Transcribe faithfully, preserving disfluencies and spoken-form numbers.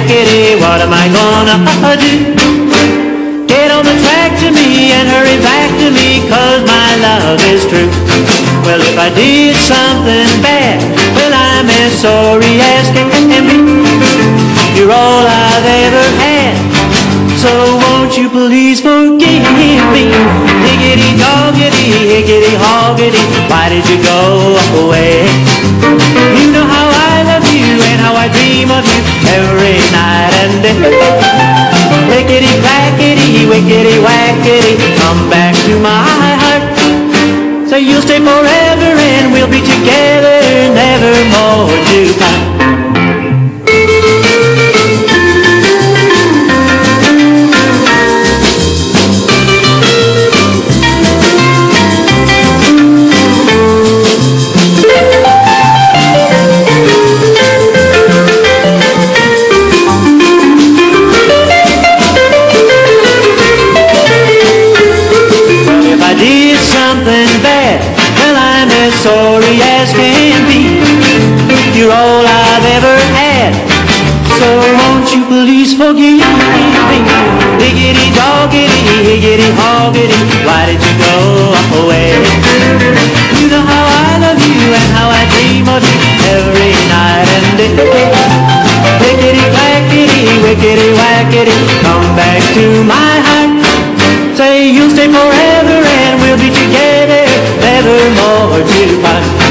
jackety, what am I gonna do? Get on the track to me and hurry back to me, 'cause my love is true. Well, if I did something bad, well, I'm as sorry as can be. You're all I've ever had, so won't you please forgive me? Higgity doggity, higgity hoggity, why did you go away? You know how I love you and how I dream of you every night and day. Hickety clackety, wickety whackety, come back to my heart. Say you'll stay forever and we'll be together, never more to part. Something bad, well, I'm as sorry as can be. You're all I've ever had, so won't you please forgive me? Higgity doggity, higgity hoggity, why did you go away? You know how I love you and how I dream of you every night and day. Higgity clackety, wickety whackety, come back to my heart. Say you'll stay forever and we'll be together, never more to part.